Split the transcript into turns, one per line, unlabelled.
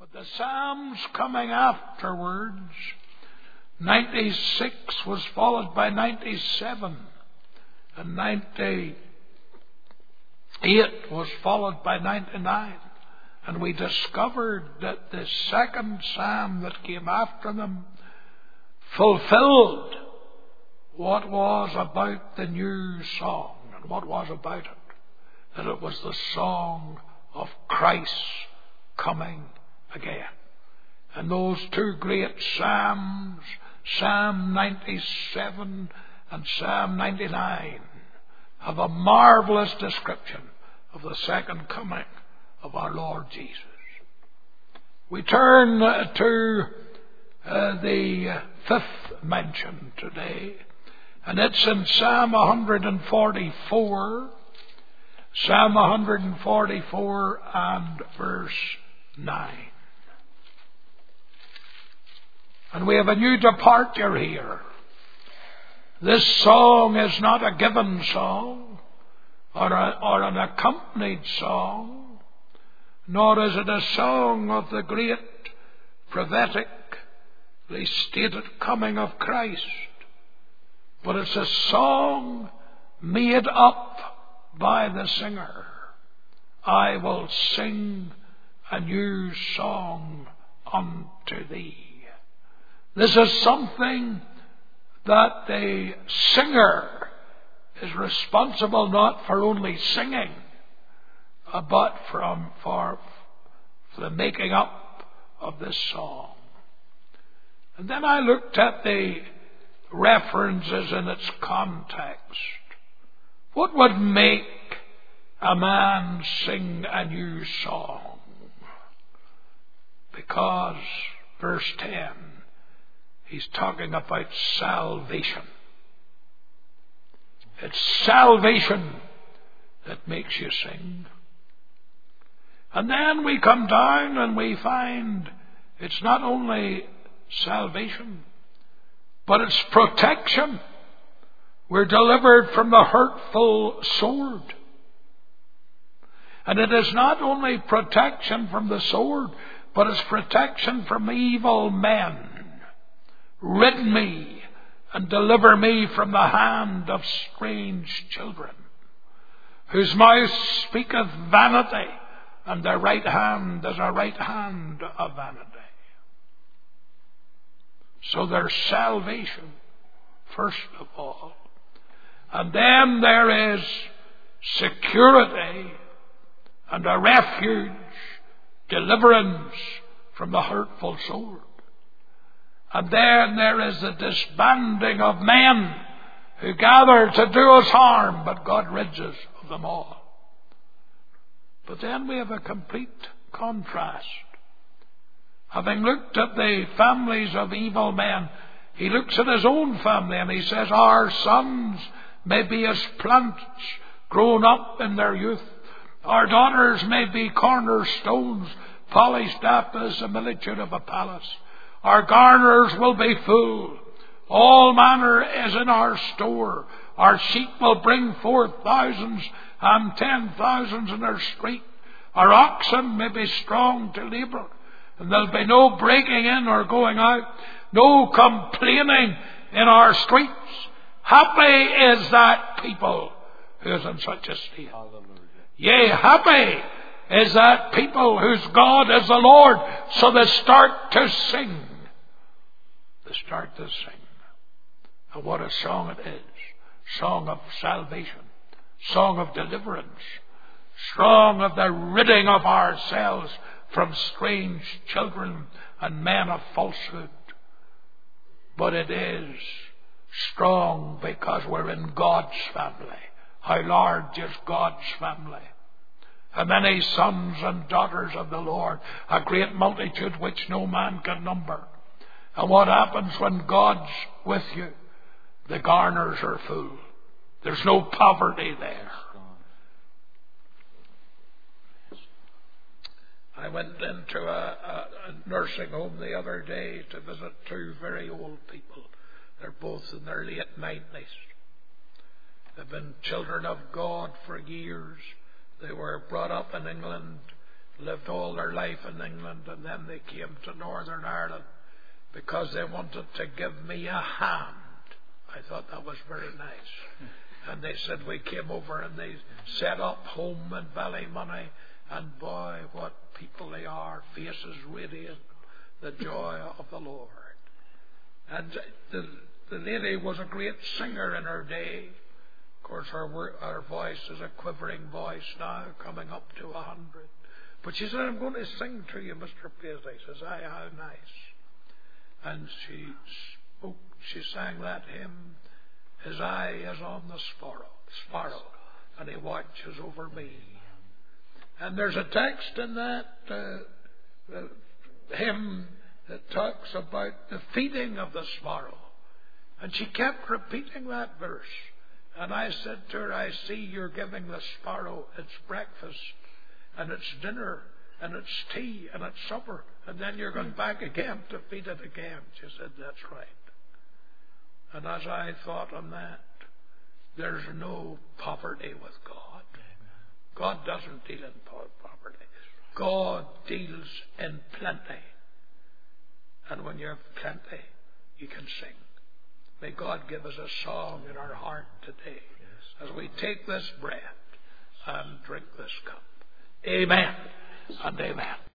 But the Psalms coming afterwards, 96 was followed by 97, and 98 was followed by 99. And we discovered that the second Psalm that came after them fulfilled what was about the new song. And what was about it? That it was the song of Christ coming again. And those two great Psalms, Psalm 97 and Psalm 99, have a marvelous description of the second coming of our Lord Jesus. We turn to the fifth mention today, and it's in Psalm 144, Psalm 144 and verse 9. And we have a new departure here. This song is not a given song or an accompanied song, nor is it a song of the great prophetically stated coming of Christ, but it's a song made up by the singer. I will sing a new song unto thee. This is something that the singer is responsible not for only singing, but for the making up of this song. And then I looked at the references in its context. What would make a man sing a new song? Because verse 10, he's talking about salvation. It's salvation that makes you sing. And then we come down and we find it's not only salvation, but it's protection. We're delivered from the hurtful sword. And it is not only protection from the sword, but it's protection from evil men. Rid me and deliver me from the hand of strange children, whose mouth speaketh vanity, and their right hand is a right hand of vanity. So there's salvation, first of all. And then there is security and a refuge, deliverance from the hurtful sword. And then there is the disbanding of men who gather to do us harm, but God rids us of them all. But then we have a complete contrast. Having looked at the families of evil men, he looks at his own family and he says, our sons may be as plants grown up in their youth. Our daughters may be cornerstones, polished up as the similitude of a palace. Our garners will be full. All manner is in our store. Our sheep will bring forth thousands and 10,000s in our street. Our oxen may be strong to labour, and there'll be no breaking in or going out, no complaining in our streets. Happy is that people who is in such a state. Hallelujah. Yea, happy is that people whose God is the Lord. So they start to sing. They start to sing. And what a song it is. Song of salvation. Song of deliverance. Song of the ridding of ourselves from strange children and men of falsehood. But it is strong because we're in God's family. How large is God's family? How many sons and daughters of the Lord? A great multitude which no man can number. And what happens when God's with you? The garners are full. There's no poverty there. I went into a nursing home the other day to visit two very old people. They're both in their late 90s. They've been children of God for years. They were brought up in England. lived all their life in England, and then they came to Northern Ireland because they wanted to give me a hand. I thought that was very nice. And they said we came over and they set up home in Ballymoney, and boy, what people they are, faces radiant, the joy of the Lord. And the lady was a great singer in her day. Of course, her voice is a quivering voice now, coming up to 100. But she said, I'm going to sing to you, Mr. Paisley. Says, aye, how nice. And she sang that hymn, His eye is on the sparrow, and he watches over me. And there's a text in that hymn that talks about the feeding of the sparrow. And she kept repeating that verse. And I said to her, I see you're giving the sparrow its breakfast and its dinner and its tea and its supper, and then you're going back again to feed it again. She said, that's right. And as I thought on that, there's no poverty with God. God doesn't deal in poverty. God deals in plenty. And when you have plenty, you can sing. May God give us a song in our heart today as we take this bread and drink this cup. Amen and amen.